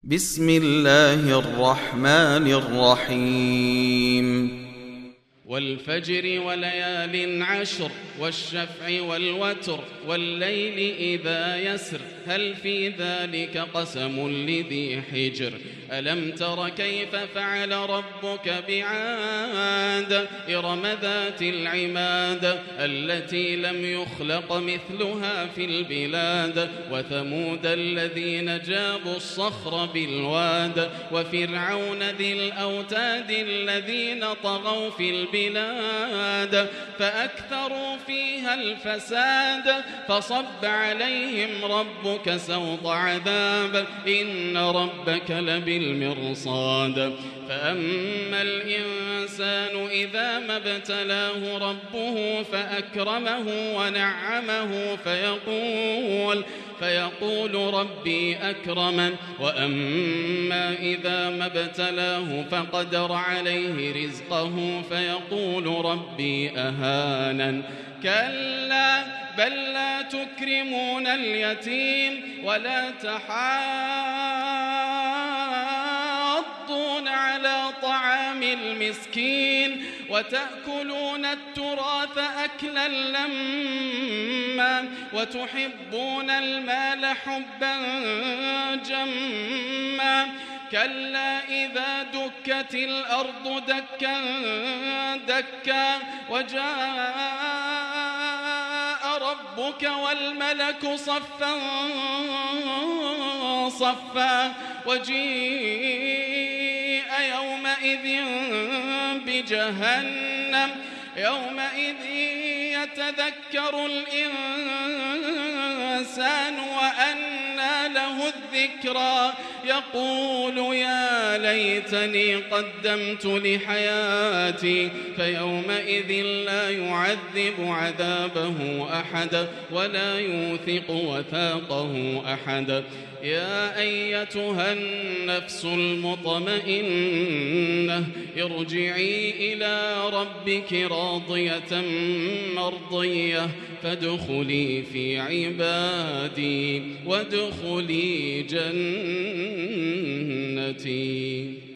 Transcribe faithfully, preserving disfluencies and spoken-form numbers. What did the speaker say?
بسم الله الرحمن الرحيم والفجر وليال عشر والشفع والوتر والليل إذا يسر هل في ذلك قسم لذي حجر ألم تر كيف فعل ربك بعاد إرم ذات العماد التي لم يخلق مثلها في البلاد وثمود الذين جابوا الصخر بالواد وفرعون ذي الأوتاد الذين طغوا في البلاد فأكثروا فيها الفساد فصب عليهم ربك سوط عذاب إن ربك لبالمرصاد فأما الإنسان إذا ما ابتلاه ربه فأكرمه ونعمه فيقول فيقول ربي أكرمن وأما إذا ما ابتلاه فقدر عليه رزقه فيقول ربي أهانن كلا بل لا تكرمون اليتيم ولا تحاضون على طعام المسكين وتأكلون التراث أكلا لما وتحبون المال حبا جما كلا إذا دكت الأرض دكا دكا وجاء ربك والملك صفا صفا وجيء يومئذ بجهنم يومئذ يتذكر الإنسان وأنى له الذكرى يقول يا ليتني قدمت لحياتي فيومئذ لا يعذب عذابه أحد ولا يوثق وثاقه أحد يا أيتها النفس المطمئنة ارجعي إلى ربك راضية مرضية فادخلي في عبادي وادخلي جنتي.